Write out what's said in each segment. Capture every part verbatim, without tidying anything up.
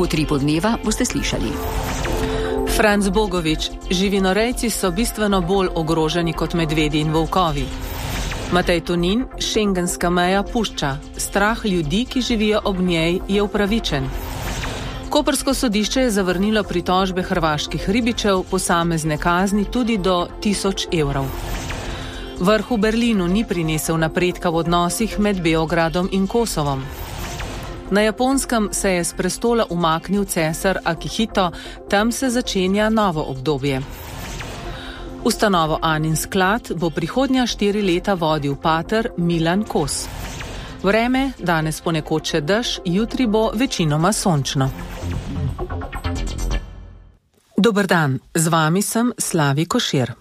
V utripu dneva boste slišali. Franc Bogovič, živinorejci so bistveno bolj ogroženi kot medvedi in volkovi. Matej Tonin, šengenska meja pušča. Strah ljudi, ki živijo ob njej, je upravičen. Koprsko sodišče je zavrnilo pritožbe hrvaških ribičev, posamezne kazni tudi do tisoč evrov. Vrh v Berlinu ni prinesel napredka v odnosih med Beogradom in Kosovom. Na Japonskem se je s prestola umaknil cesar Akihito, tam se začenja novo obdobje. Ustanovo Anin sklad bo prihodnja štiri leta vodil pater Milan Kos. Vreme, danes ponekod še dež, jutri bo večinoma sončno. Dober dan, z vami sem Slavi Košir.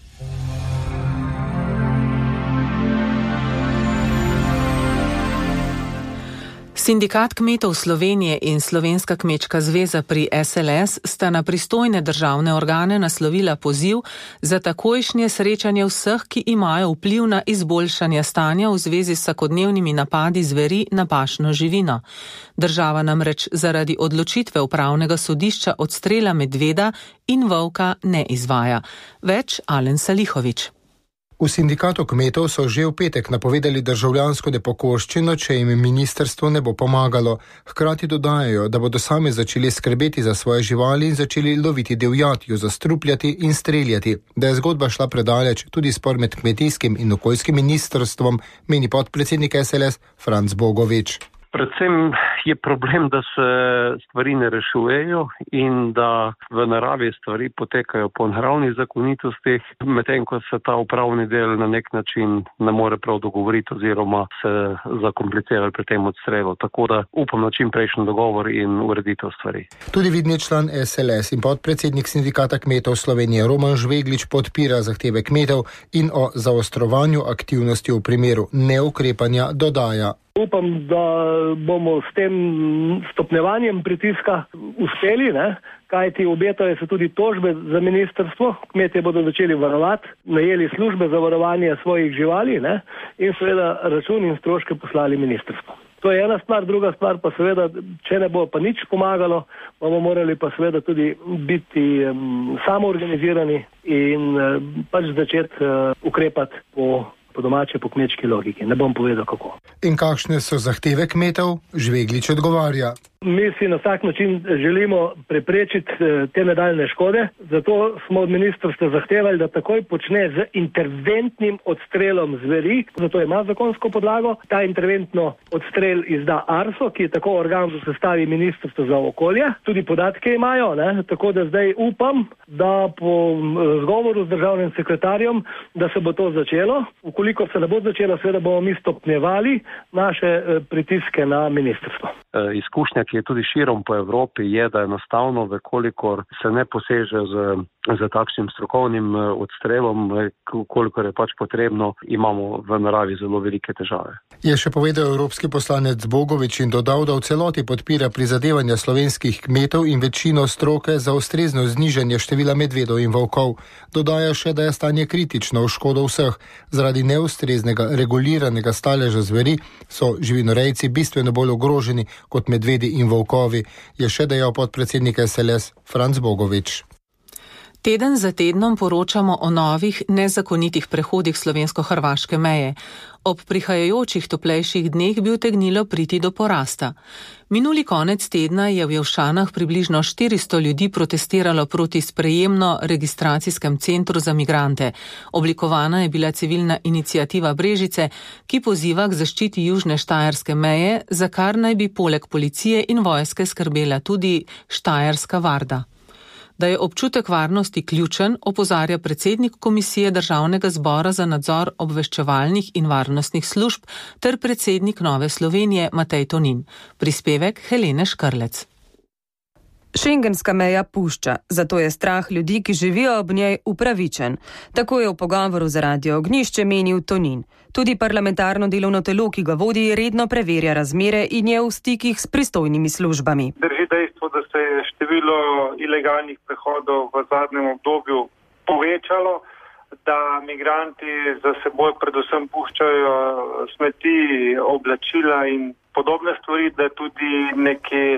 Sindikat kmetov Slovenije in Slovenska kmečka zveza pri S L S sta na pristojne državne organe naslovila poziv za takojšnje srečanje vseh, ki imajo vpliv na izboljšanje stanja v zvezi s vsakodnevnimi napadi zveri na pašno živino. Država namreč zaradi odločitve upravnega sodišča odstrela medveda in volka ne izvaja. Več Alen Salihovič. V sindikatu kmetov so že v petek napovedali državljansko nepokorščino, če jim ministrstvo ne bo pomagalo. Hkrati dodajajo, da bodo sami začeli skrbeti za svoje živali in začeli loviti divjad, jo zastrupljati in streljati. Da je zgodba šla predaleč, tudi spor med kmetijskim in okoljskim ministrstvom, meni podpredsednik S L S Franc Bogovič. Predvsem je problem, da se stvari ne rešujejo in da v naravi stvari potekajo po naravnih zakonitostih, medtem ko se ta upravni del na nek način ne more prav dogovoriti oziroma se zakomplicirati pri tem odstrelu. Tako da upam na čim prejšnji dogovor in ureditev stvari. Tudi vidni član S L S in podpredsednik sindikata kmetov Slovenije Roman Žveglič podpira zahteve kmetov in o zaostrovanju aktivnosti v primeru neukrepanja dodaja. Upam, da bomo s tem stopnjevanjem pritiska uspeli, ne? Kajti obetajo se tudi tožbe za ministrstvo, kmetje bodo začeli varovati, najeli službe za varovanje svojih živali, ne? In seveda račun in stroške poslali ministrstvo. To je ena stvar, druga stvar pa seveda, če ne bo pa nič pomagalo, bomo morali pa seveda tudi biti um, samoorganizirani in um, pač začeti uh, ukrepati po po domače, po kmečki logiki. Ne bom povedal kako. In kakšne so zahteve kmetov? Žveglič odgovarja. Mi si na vsak način želimo preprečiti te nadaljne škode, zato smo od ministrstva zahtevali, da takoj počne z interventnim odstrelom zveri, zato ima zakonsko podlago. Ta interventno odstrel izda ARSO, ki je tako organ v sestavi ministrstva za okolje. Tudi podatke imajo, ne? Tako da zdaj upam, da po zgovoru z državnim sekretarjem, da se bo to začelo. Ukoliko se ne bo začelo, seveda bomo mi stopnjevali naše pritiske na ministrstvo. Izkušnja, ki je tudi širom po Evropi, je, da enostavno, vekolikor se ne poseže z, z takšnim strokovnim odstrelom, kolikor je pač potrebno, imamo v naravi zelo velike težave. Je še povedal evropski poslanec Bogovič in dodal, da v celoti podpira prizadevanja slovenskih kmetov in večino stroke za ustrezno znižanje števila medvedov in volkov. Dodaja še, da je stanje kritično v škodo vseh. Zaradi neustreznega reguliranega staleža zveri so živinorejci bistveno bolj ogroženi kot medvedi in volkovi, je še dejal podpredsednik S L S Franc Bogovič. Teden za tednom poročamo o novih nezakonitih prehodih slovensko-hrvaške meje. Ob prihajajočih toplejših dneh bi utegnilo priti do porasta. Minuli konec tedna je v Jelšanah približno štiristo ljudi protestiralo proti sprejemno-registracijskem centru za migrante. Oblikovana je bila civilna iniciativa Brežice, ki poziva k zaščiti južne štajerske meje, za kar naj bi poleg policije in vojske skrbela tudi štajerska varda. Da je občutek varnosti ključen, opozarja predsednik Komisije Državnega zbora za nadzor obveščevalnih in varnostnih služb ter predsednik Nove Slovenije Matej Tonin. Prispevek Helene Škrlec. Šengenska meja pušča, zato je strah ljudi, ki živijo ob njej, upravičen. Tako je v pogovoru za Radio Ognjišče menil Tonin. Tudi parlamentarno delovno telo, ki ga vodi, redno preverja razmere in je v stikih s pristojnimi službami. Drži dejstvo, da se je število ilegalnih prehodov v zadnjem obdobju povečalo, da migranti za seboj predvsem puščajo smeti, oblačila in podobne stvari, da tudi neki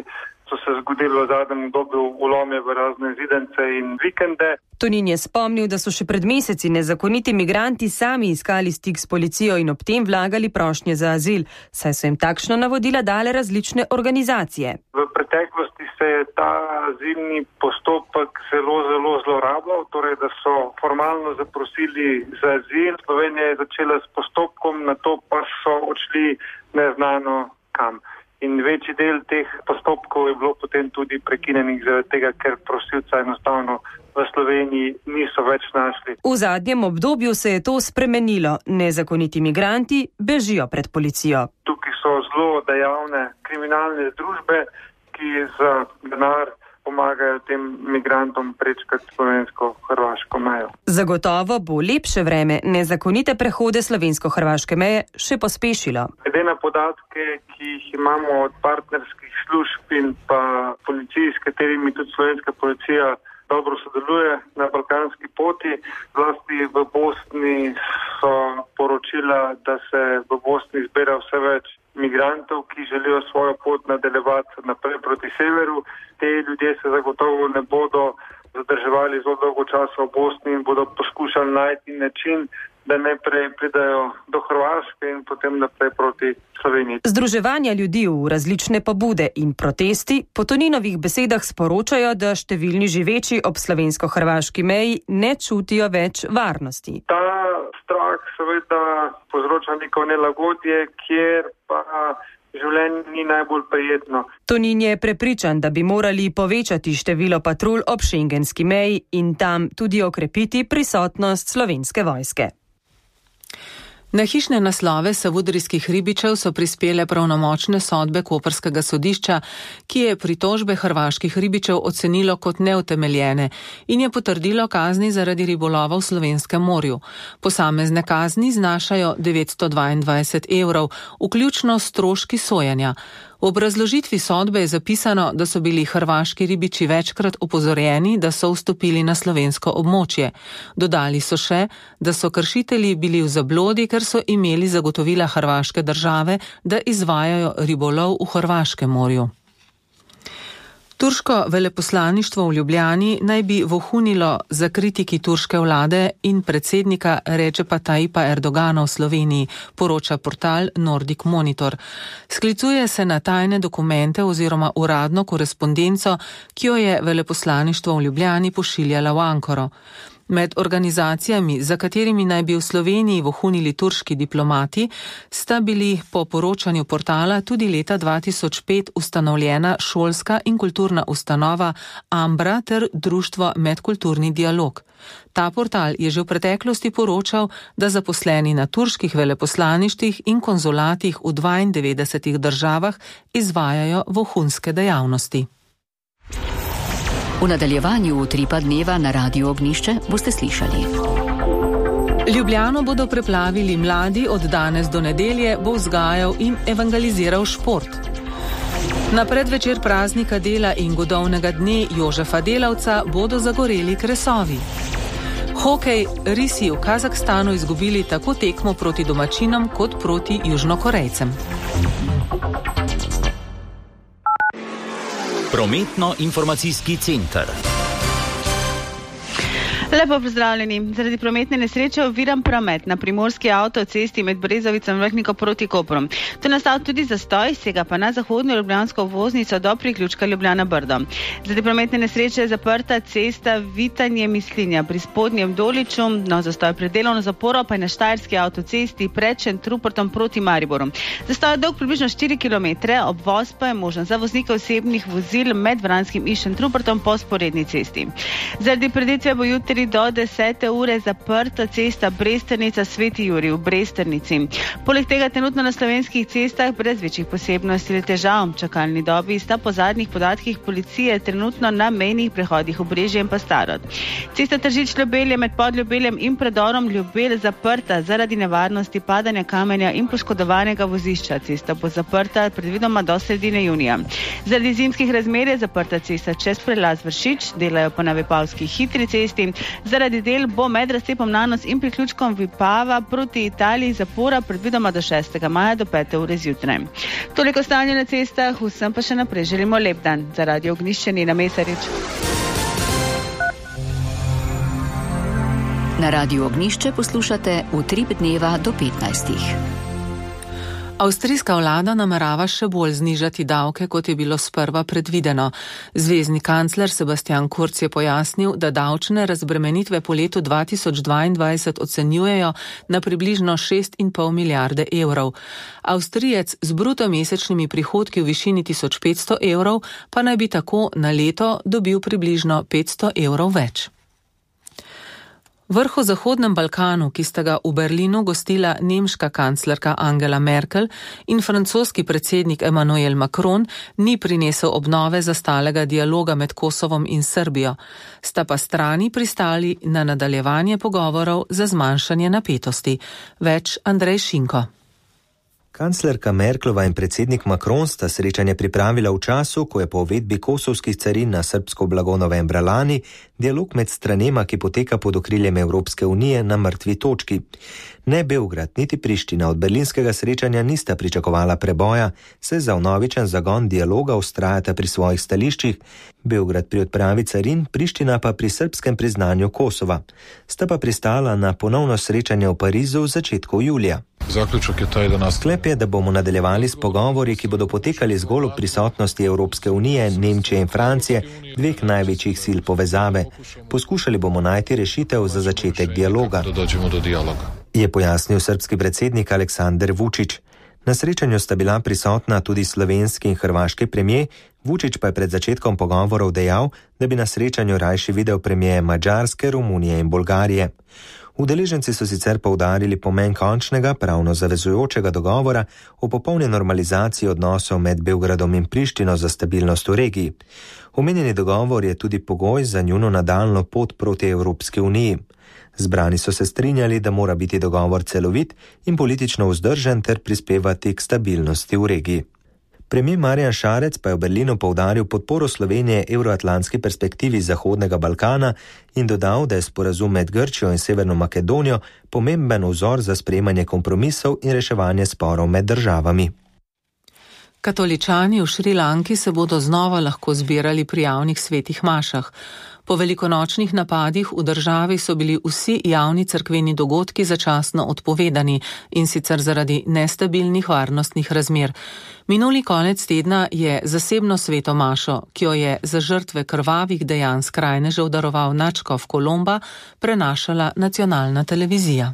so se zgodili v zadnjem obdobju vlome v razne zidance in vikende. Tonin je spomnil, da so še pred meseci nezakoniti migranti sami iskali stik s policijo in ob tem vlagali prošnje za azil, saj so jim takšno navodila dale različne organizacije. V preteklosti se je ta azilni postopek zelo, zelo zlorabljal, torej da so formalno zaprosili za azil. Slovenija je začela s postopkom, nato pa so odšli neznano kam. In večji del teh postopkov je bilo potem tudi prekinjenih zaradi tega, ker prosilca enostavno v Sloveniji niso več našli. V zadnjem obdobju se je to spremenilo. Nezakoniti migranti bežijo pred policijo. Tukaj so zelo dejavne kriminalne združbe, ki za denar pomagajo tem migrantom prečkati slovensko-hrvaško mejo. Zagotovo bo lepše vreme nezakonite prehode slovensko-hrvaške meje še pospešilo. Glede na podatke, ki jih imamo od partnerskih služb in pa policij, s katerimi tudi slovenska policija dobro sodeluje na balkanski poti, zlasti v Bosni so poročila, da se v Bosni zbira vse več migrantov, ki želijo svojo pot nadaljevati naprej proti severu. Te ljudje se zagotovo ne bodo zadrževali zelo dolgo časa v Bosni in bodo poskušali najti način, da najprej pridajo do Hrvaške in potem naprej proti Sloveniji. Združevanja ljudi v različne pobude in protesti po Toninovih besedah sporočajo, da številni živeči ob slovensko-hrvaški meji ne čutijo več varnosti. Ta strah seveda povzroča neko nelagodje, kjer pa življenje ni najbolj prijetno. Tonin je prepričan, da bi morali povečati število patrulj ob šengenski meji in tam tudi okrepiti prisotnost slovenske vojske. Na hišne naslove savudrijskih ribičev so prispele pravnomočne sodbe koprskega sodišča, ki je pritožbe hrvaških ribičev ocenilo kot neutemeljene in je potrdilo kazni zaradi ribolova v slovenskem morju. Posamezne kazni znašajo devetsto dvaindvajset evrov, vključno stroški sojenja. V obrazložitvi sodbe je zapisano, da so bili hrvaški ribiči večkrat opozorjeni, da so vstopili na slovensko območje. Dodali so še, da so kršitelji bili v zablodi, ker so imeli zagotovila hrvaške države, da izvajajo ribolov v hrvaškem morju. Turško veleposlaništvo v Ljubljani naj bi vohunilo za kritiki turške vlade in predsednika Recepa Tayyipa Erdogana v Sloveniji, poroča portal Nordic Monitor. Sklicuje se na tajne dokumente oziroma uradno korespondenco, ki jo je veleposlaništvo v Ljubljani pošiljala v Ankaro. Med organizacijami, za katerimi naj bi v Sloveniji vohunili turški diplomati, sta bili po poročanju portala tudi leta dva tisoč pet ustanovljena šolska in kulturna ustanova Ambra ter društvo Medkulturni dialog. Ta portal je že v preteklosti poročal, da zaposleni na turških veleposlaništvih in konzulatih v dvaindevetdesetih državah izvajajo vohunske dejavnosti. V nadaljevanju Utripa dneva na Radiu Ognišče boste slišali. Ljubljano bodo preplavili mladi, od danes do nedelje bo vzgajal in evangeliziral šport. Na predvečer praznika dela in godovnega dne Jožefa Delavca bodo zagoreli kresovi. Hokej, risi v Kazahstanu izgubili tako tekmo proti domačinom kot proti Južnokorejcem. Prometno-informacijski center. Lepo pozdravljeni. Zaradi prometne nesreče oviran promet na primorski avtocesti med Brezovicem in Vrhniko proti Kopru. To je nastal tudi zastoj, sega pa na zahodno ljubljansko obvoznico do priključka Ljubljana-Brdo. Zaradi prometne nesreče je zaprta cesta Vitanje-Mislinja pri Spodnjem Doliču, no zastoj pred delovno zaporo pa je na Štajerski avtocesti pred Šentrupertom proti Mariboru. Zastoj je dolg približno štiri kilometre, obvoz pa je možen za voznike osebnih vozil med Vranskim in Šentrupertom po sporedni cesti. Zaradi preditve bo jutri do desete ure zaprta cesta Bresternica Sveti Jurij v Bresternici. Poleg tega trenutno na slovenskih cestah brez večjih posebnosti ali težav. Čakalni dobi sta po zadnjih podatkih policije trenutno na mejnih prehodih Obrežje in pa Starod. Cesta Tržič-Ljubelj je med Podljubeljem in predorom Ljubelj zaprta zaradi nevarnosti padanja kamenja in poškodovanega vozišča. Cesta bo zaprta predvidoma do sredine junija. Zaradi zimskih razmer je zaprta cesta čez prelaz Vršič, delajo pa na Vipavski hitri cesti. Zaradi del bo med razcepom Nanos in priključkom Vipava proti Italiji zapora predvidoma do šestega maja do pete ure zjutraj. Toliko stanje na cestah, vsem pa še naprej želimo lep dan. Za Radio Ognjišče Nina Mesarič. Na Radio Ognjišče poslušate Utrip dneva do petnajstih. Avstrijska vlada namerava še bolj znižati davke, kot je bilo sprva predvideno. Zvezni kancler Sebastian Kurz je pojasnil, da davčne razbremenitve po letu dva tisoč dvaindvajset ocenjujejo na približno šest in pol milijarde evrov. Avstrijec z bruto mesečnimi prihodki v višini tisoč petsto evrov pa naj bi tako na leto dobil približno petsto evrov več. Vrh o Zahodnem Balkanu, ki sta ga v Berlinu gostila nemška kanclerka Angela Merkel in francoski predsednik Emmanuel Macron, ni prinesel obnove zastalega dialoga med Kosovom in Srbijo. Sta pa strani pristali na nadaljevanje pogovorov za zmanjšanje napetosti. Več Andrej Šinko. Kanclerka Merklova in predsednik Macron sta srečanje pripravila v času, ko je po uvedbi kosovskih carin na srbsko blago novembra lani dialog med stranema, ki poteka pod okriljem Evropske unije, na mrtvi točki. Ne Beograd, niti Priština od berlinskega srečanja nista pričakovala preboja, se za vnovičen zagon dialoga vztrajata pri svojih stališčih, Beograd pri odpravi carin, Priština pa pri srbskem priznanju Kosova. Sta pa pristala na ponovno srečanje v Parizu v začetku julija. Zaključek je taj, da nas... Sklep je, da bomo nadaljevali s pogovori, ki bodo potekali zgolj v prisotnosti Evropske unije, Nemčije in Francije, dveh največjih sil povezave. Poskušali bomo najti rešitev za začetek dialoga, je pojasnil srbski predsednik Aleksandar Vučić. Na srečanju sta bila prisotna tudi slovenski in hrvaški premijer, Vučić pa je pred začetkom pogovorov dejal, da bi na srečanju rajši videl premijeje Madžarske, Romunije in Bolgarije. Udeleženci so sicer poudarili pomen končnega, pravno zavezujočega dogovora o popolni normalizaciji odnosov med Beogradom in Prištino za stabilnost v regiji. Omenjeni dogovor je tudi pogoj za njuno nadaljnjo pot proti Evropski uniji. Zbrani so se strinjali, da mora biti dogovor celovit in politično vzdržen ter prispevati k stabilnosti v regiji. Premijer Marjan Šarec pa je v Berlinu poudaril podporo Slovenije evroatlantski perspektivi Zahodnega Balkana in dodal, da je sporazum med Grčijo in Severno Makedonijo pomemben vzor za sprejemanje kompromisov in reševanje sporov med državami. Katoličani v Šrilanki se bodo znova lahko zbirali pri javnih svetih mašah. Po velikonočnih napadih v državi so bili vsi javni cerkveni dogodki začasno odpovedani in sicer zaradi nestabilnih varnostnih razmer. Minuli konec tedna je zasebno sveto mašo, ki jo je za žrtve krvavih dejanj skrajnežev daroval nadškof Kolomba, prenašala nacionalna televizija.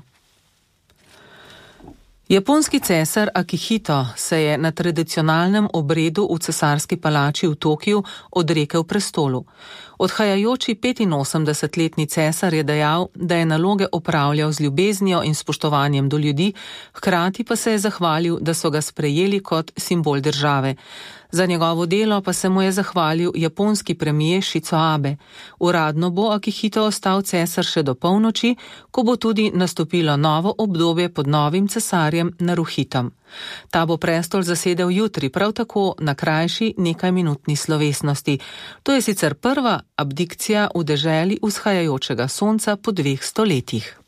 Japonski cesar Akihito se je na tradicionalnem obredu v cesarski palači v Tokiju odrekel prestolu. Odhajajoči petinosemdesetletni cesar je dejal, da je naloge opravljal z ljubeznijo in spoštovanjem do ljudi, hkrati pa se je zahvalil, da so ga sprejeli kot simbol države. Za njegovo delo pa se mu je zahvalil japonski premijer Šico Abe. Uradno bo Akihito ostal cesar še do polnoči, ko bo tudi nastopilo novo obdobje pod novim cesarjem Naruhitom. Ta bo prestol zasedel jutri, prav tako na krajši nekajminutni slovesnosti. To je sicer prva abdikcija v deželi vzhajajočega sonca po dveh stoletjih.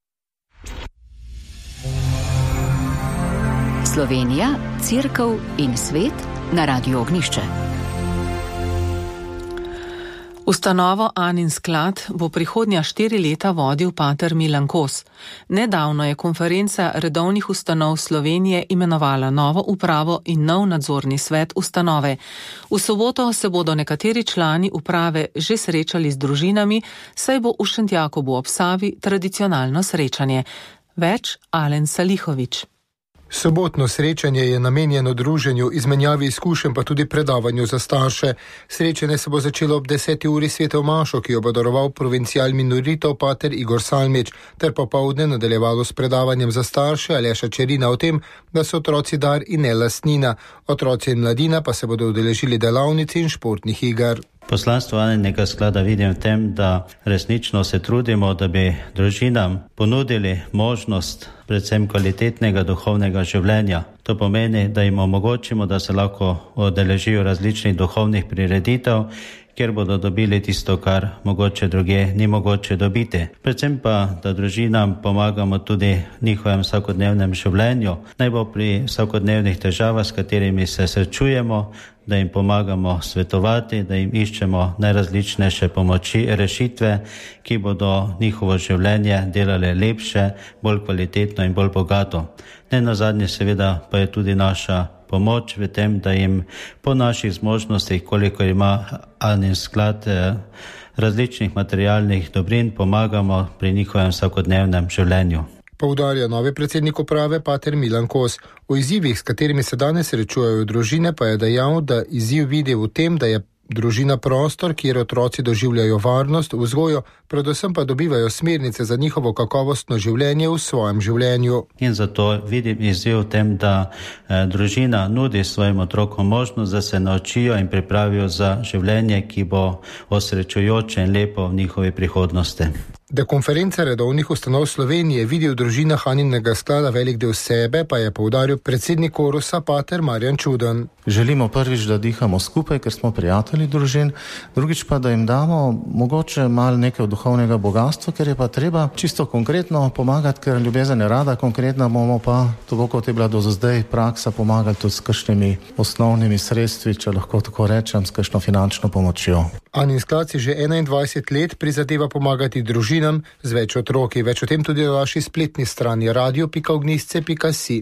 Slovenija, Cerkev in svet na Radio Ognjišče. Ustanovo Anin sklad bo prihodnja štiri leta vodil pater Milan Kos. Nedavno je konferenca redovnih ustanov Slovenije imenovala novo upravo in nov nadzorni svet ustanove. V soboto se bodo nekateri člani uprave že srečali z družinami, saj bo v Šentjakobu ob Savi tradicionalno srečanje. Več Alen Salihović. Sobotno srečanje je namenjeno druženju, izmenjavi izkušenj pa tudi predavanju za starše. Srečanje se bo začelo ob deseti uri sveto mašo, ki jo bo daroval provincial minorito pater Igor Salmič, ter popovdne nadaljevalo s predavanjem za starše Aleša Čerina o tem, da so otroci dar in ne lastnina. Otroci in mladina pa se bodo udeležili delavnic in športnih iger. Poslanstvo Aninega sklada vidim v tem, da resnično se trudimo, da bi družinam ponudili možnost predvsem kvalitetnega duhovnega življenja. To pomeni, da jim omogočimo, da se lahko udeležijo različnih duhovnih prireditev, kjer bodo dobili tisto, kar mogoče druge ni mogoče dobiti. Predvsem pa, da družinam pomagamo tudi v njihovem vsakodnevnem življenju, naj bo pri vsakodnevnih težavah, s katerimi se srečujemo, da jim pomagamo svetovati, da jim iščemo najrazličnejše pomoči, rešitve, ki bodo njihovo življenje delale lepše, bolj kvalitetno in bolj bogato. Ne nazadnje seveda pa je tudi naša pomoč v tem, da jim po naših zmožnostih, koliko ima Anin sklad različnih materialnih dobrin, pomagamo pri njihovem vsakodnevnem življenju. Poudarja novi predsednik uprave pater Milan Kos. O izzivih, s katerimi se danes srečujejo družine, pa je dejal, da izziv vidi v tem, da je družina prostor, kjer otroci doživljajo varnost, vzgojo, predvsem pa dobivajo smernice za njihovo kakovostno življenje v svojem življenju. In zato vidim izziv v tem, da eh, družina nudi svojim otrokom možnost, da se naučijo in pripravijo za življenje, ki bo osrečujoče in lepo v njihovi prihodnosti. Da konferenca redovnih ustanov Slovenije vidi v družinah Aninega sklada velik del sebe, pa je poudaril predsednik Korusa pater Marjan Čuden. Želimo prvič, da dihamo skupaj, ker smo prijatelji družin, drugič pa, da jim damo mogoče malo nekaj duhovnega bogatstva, ker je pa treba čisto konkretno pomagati, ker ljubezen je rada, konkretno bomo pa, tako kot je bila do zdaj praksa, pomagati tudi s kakšnimi osnovnimi sredstvi, če lahko tako rečem, s kakšno finančno pomočjo. Anin sklad si že enaindvajset let prizadeva pomagati družinam z več otroki. Več o tem tudi na naši spletni strani radio pika ognjišče pika si.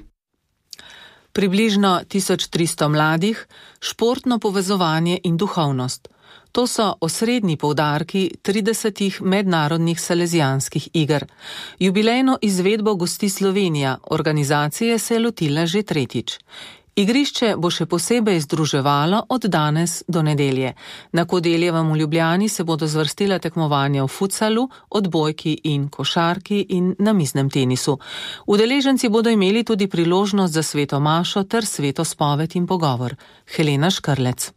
Približno tisoč tristo mladih, športno povezovanje in duhovnost. To so osrednji poudarki tridesetih mednarodnih salezijanskih iger. Jubilejno izvedbo gosti Slovenija, organizacije se je lotila že tretjič. Igrišče bo še posebej združevalo od danes do nedelje. Na Kodeljevem v Ljubljani se bodo zvrstila tekmovanja v futsalu, odbojki in košarki in namiznem tenisu. Udeleženci bodo imeli tudi priložnost za sveto mašo ter sveto spoved in pogovor. Helena Škrlec.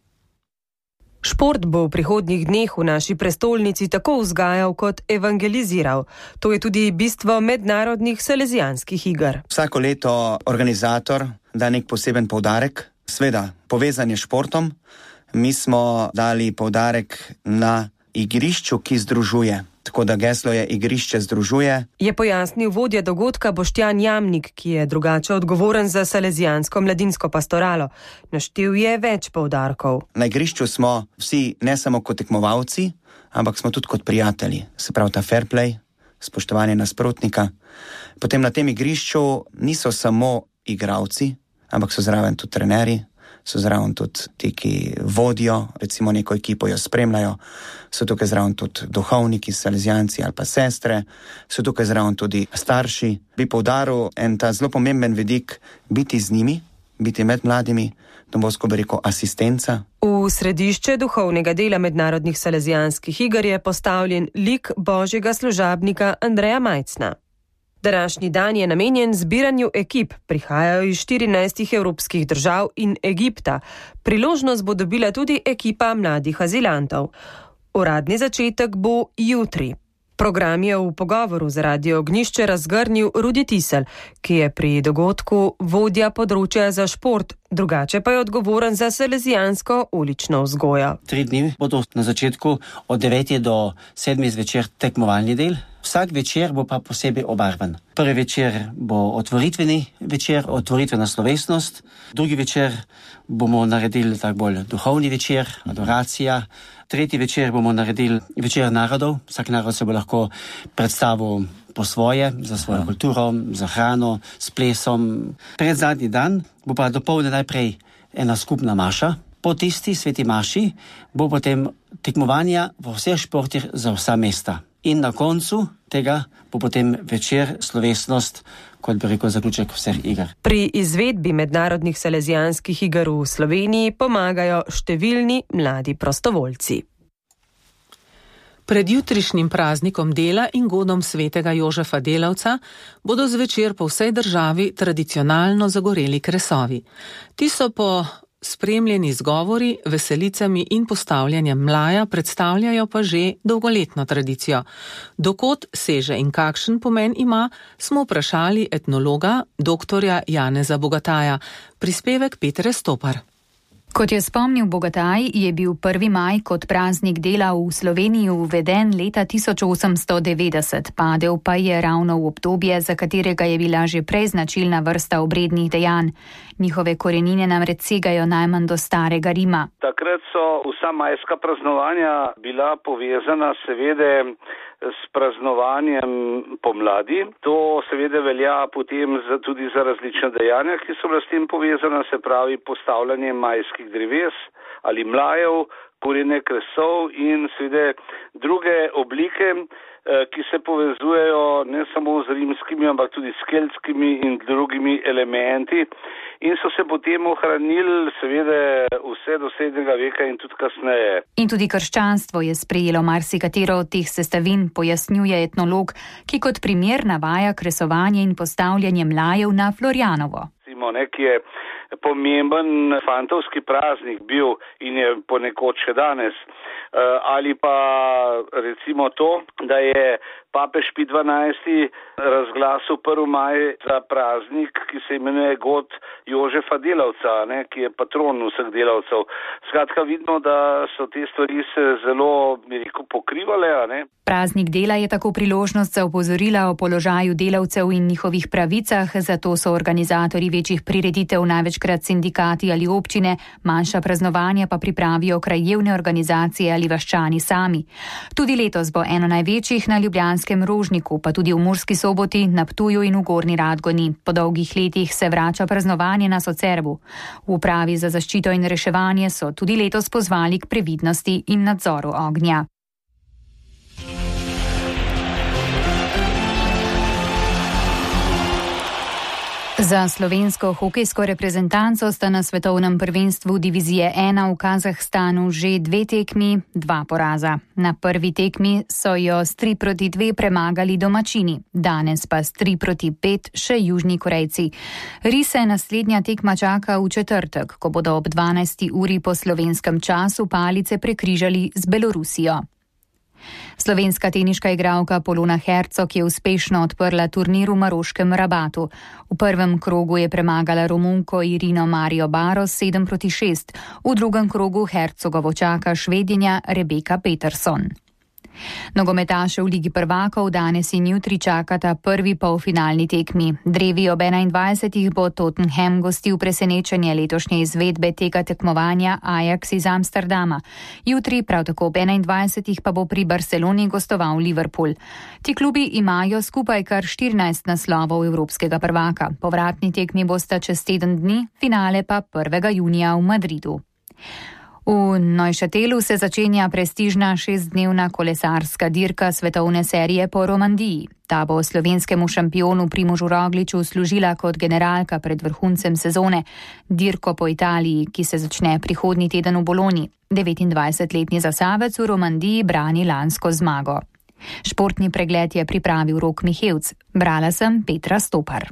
Šport bo v prihodnjih dneh v naši prestolnici tako vzgajal kot evangeliziral. To je tudi bistvo mednarodnih salezijanskih iger. Vsako leto organizator da nek poseben poudarek, sveda povezan je s športom. Mi smo dali poudarek na igrišču, ki združuje. Tako da geslo je igrišče združuje. Je pojasnil vodja dogodka Boštjan Jamnik, ki je drugače odgovoren za salezijansko mladinsko pastoralo. Naštel je več poudarkov. Na igrišču smo vsi ne samo kot tekmovalci, ampak smo tudi kot prijatelji. Se pravi ta fair play, spoštovanje nasprotnika. Potem na tem igrišču niso samo igralci, ampak so zraven tudi trenerji, so zraven tudi ti, ki vodijo, recimo neko ekipo jo spremljajo, so tukaj zraven tudi duhovniki, salezijanci ali pa sestre, so tukaj zraven tudi starši. Bi poudaril en ta zelo pomemben vidik, biti z njimi, biti med mladimi, domovsko bi rekel asistenca. V središče duhovnega dela mednarodnih salezijanskih iger je postavljen lik božjega služabnika Andreja Majcna. Današnji dan je namenjen zbiranju ekip, prihajajo iz štirinajstih evropskih držav in Egipta. Priložnost bo dobila tudi ekipa mladih azilantov. Uradni začetek bo jutri. Program je v pogovoru za Radio Ognjišče razgrnil Rudi Tisel, ki je pri dogodku vodja področja za šport, drugače pa je odgovoren za salezijansko ulično vzgojo. Tri dni bodo na začetku od devetih do sedmih zvečer tekmovalni del. Vsak večer bo pa posebej obarvan. Prvi večer bo otvoritveni večer, otvoritvena slovesnost. Drugi večer bomo naredili tak bolj duhovni večer, adoracija. Tretji večer bomo naredili večer narodov. Vsak narod se bo lahko predstavil po svoje, za svojo kulturo, za hrano, s plesom. Pred zadnji dan bo pa dopoldne najprej ena skupna maša. Po tisti sveti maši bo potem tekmovanja v vseh športih za vsa mesta. In na koncu tega bo potem večer slovesnost, kot bi rekel, zaključek vseh iger. Pri izvedbi mednarodnih salezijanskih iger v Sloveniji pomagajo številni mladi prostovoljci. Pred jutrišnjim praznikom dela in godom svetega Jožefa Delavca bodo zvečer po vsej državi tradicionalno zagoreli kresovi. Ti so po spremljeni z govori, veselicami in postavljanjem mlaja predstavljajo pa že dolgoletno tradicijo. Dokot seže in kakšen pomen ima, smo vprašali etnologa, doktorja Janeza Bogataja. Prispevek Petre Stopar. Kot je spomnil Bogataj, je bil prvi maj kot praznik dela v Sloveniji uveden leta tisoč osemsto devetdeset, padel pa je ravno v obdobje, za katerega je bila že prej značilna vrsta obrednih dejanj. Njihove korenine namreč segajo najmanj do starega Rima. Takrat so vsa majska praznovanja bila povezana seveda s praznovanjem pomladi. To seveda velja potem za, tudi za različna dejanja, ki so bila s tem povezana, se pravi postavljanje majskih dreves ali mlajev, kurjenje kresov in seveda druge oblike, ki se povezujejo ne samo z rimskimi, ampak tudi s keltskimi in drugimi elementi in so se potem ohranili seveda vse do srednjega veka in tudi kasneje. In tudi krščanstvo je sprejelo marsikatero od teh sestavin, pojasnjuje etnolog, ki kot primer navaja kresovanje in postavljanje mlajev na Florjanovo. Ki je pomemben fantovski praznik bil in je ponekod še danes. Ali pa recimo to, da je papež Pij dvanajsti razglasil prvi maj za praznik, ki se imenuje god Jožefa Delavca, ne, ki je patron vseh delavcev. Skratka, vidimo, da so te stvari se zelo, bi rekel, pokrivale. Ne. Praznik dela je tako priložnost za opozorila o položaju delavcev in njihovih pravicah, zato so organizatorji večjih prireditev, največkrat sindikati ali občine, manjša praznovanja pa pripravijo krajevne organizacije ali vaščani sami. Tudi letos bo eno največjih na ljubljanskem Rožniku, pa tudi v Murski Soboti, na Ptuju in v Gornji Radgoni. Po dolgih letih se vrača praznovanje na Socerbu. V upravi za zaščito in reševanje so tudi letos pozvali k previdnosti in nadzoru ognja. Za slovensko hokejsko reprezentanco sta na svetovnem prvenstvu divizije ena v Kazahstanu že dve tekmi, dva poraza. Na prvi tekmi so jo s tri proti dve premagali domačini, danes pa s tri proti pet še Južni Korejci. Rise naslednja tekma čaka v četrtek, ko bodo ob dvanajsti uri po slovenskem času palice prekrižali z Belorusijo. Slovenska teniška igralka Polona Hercog je uspešno odprla turnir v maroškem Rabatu. V prvem krogu je premagala Romunko Irino Mario Baros sedem proti šest, v drugem krogu Hercogovo čaka Švedinja Rebeka Peterson. Nogometaše v Ligi prvakov danes in jutri čakata prvi polfinalni tekmi. Drevi ob enaindvajsetih bo Tottenham gostil presenečenje letošnje izvedbe tega tekmovanja Ajax iz Amsterdama. Jutri prav tako ob enaindvajsetih pa bo pri Barceloni gostoval Liverpool. Ti klubi imajo skupaj kar štirinajst naslovov evropskega prvaka. Povratni tekmi bosta čez teden dni, finale pa prvega junija v Madridu. V Neuchâtelu se začenja prestižna šestdnevna kolesarska dirka svetovne serije po Romandiji. Ta bo slovenskemu šampionu Primožu Rogliču služila kot generalka pred vrhuncem sezone. Dirko po Italiji, ki se začne prihodnji teden v Bologni. devetindvajsetletni zasavec v Romandiji brani lansko zmago. Športni pregled je pripravil Rok Mihevc. Brala sem Petra Stopar.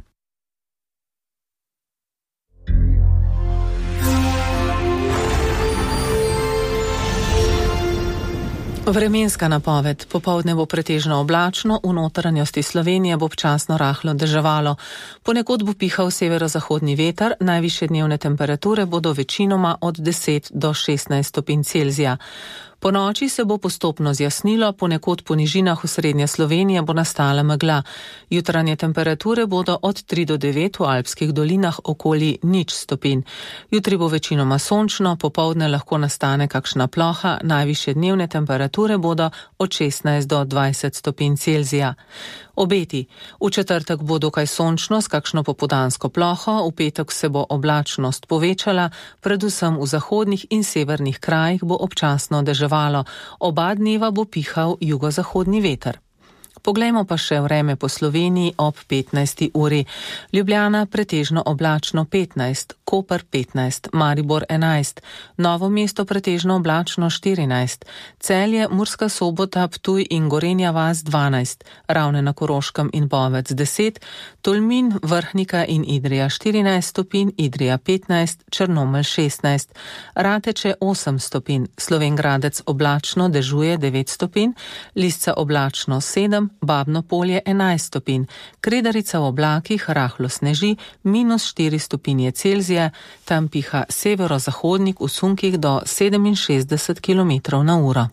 Vremenska napoved. Popoldne bo pretežno oblačno, v notranjosti Slovenije bo občasno rahlo deževalo. Ponekod bo pihal severozahodni veter, najvišje dnevne temperature bodo večinoma od deset do šestnajst stopinj Celzija. Po noči se bo postopno zjasnilo, ponekod po nižinah v srednje Slovenije bo nastala megla. Jutranje temperature bodo od tri do devet, v alpskih dolinah okoli nič stopinj. Jutri bo večinoma sončno, popoldne lahko nastane kakšna ploha, najvišje dnevne temperature bodo od šestnajst do dvajset stopinj Celzija. Obeti. V četrtek bo dokaj sončno s kakšno popoldansko ploho, v petek se bo oblačnost povečala, predvsem v zahodnih in severnih krajih bo občasno deževalo. Oba dneva bo pihal jugozahodni veter. Poglejmo pa še vreme po Sloveniji ob petnajsti uri. Ljubljana pretežno oblačno petnajst, Koper petnajst, Maribor enajst, Novo mesto pretežno oblačno štirinajst, Celje, Murska Sobota, Ptuj in Gorenja vas dvanajst, Ravne na Koroškem in Bovec deset, Tolmin, Vrhnika in Idrija štirinajst stopinj, Idrija petnajst, Črnomelj šestnajst, Rateče osem stopinj, Slovenj Gradec oblačno dežuje devet stopinj, Lisca oblačno sedem, Babno Polje enajst stopinj, Kredarica v oblakih rahlo sneži, minus štiri stopinje Celzija, tam piha severozahodnik v sunkih do sedeminšestdeset kilometrov na uro.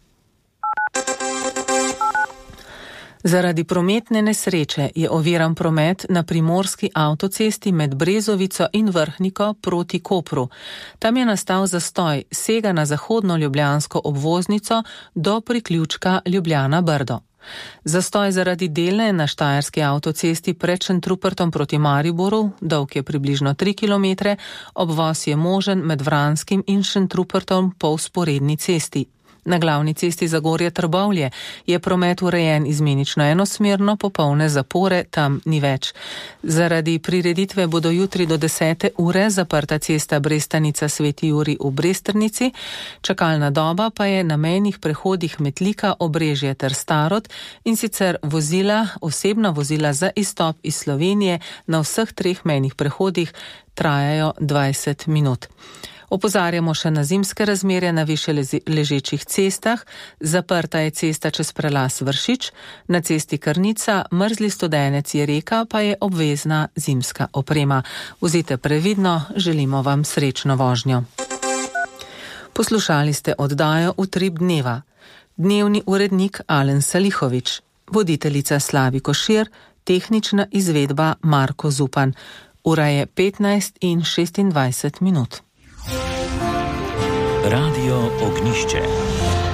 Zaradi prometne nesreče je oviran promet na primorski avtocesti med Brezovico in Vrhniko proti Kopru. Tam je nastal zastoj, sega na zahodno ljubljansko obvoznico do priključka Ljubljana-Brdo. Zastoj zaradi dele na štajerski avtocesti pred Šentrupertom proti Mariboru, dolg je približno tri kilometre, obvoz je možen med Vranskim in Šentrupertom po vzporedni cesti. Na glavni cesti Zagorje-Trbovlje je promet urejen izmenično enosmerno, popolne zapore tam ni več. Zaradi prireditve bodo jutri do desete ure zaprta cesta Brestanica Sveti Jurij v Bresternici, čakalna doba pa je na mejnih prehodih Metlika, Obrežje ter Starod, in sicer vozila, osebna vozila za izstop iz Slovenije na vseh treh mejnih prehodih trajajo dvajset minut. Opozarjamo še na zimske razmere na više ležečih cestah. Zaprta je cesta čez prelaz Vršič, na cesti Krnica, mrzli studenec je reka, pa je obvezna zimska oprema. Vozite previdno, želimo vam srečno vožnjo. Poslušali ste oddajo Utrip dneva. Dnevni urednik Alen Salihovič, voditeljica Slavi Košir, tehnična izvedba Marko Zupan. Ura je petnajst in šestindvajset minut. Radio Ognišče.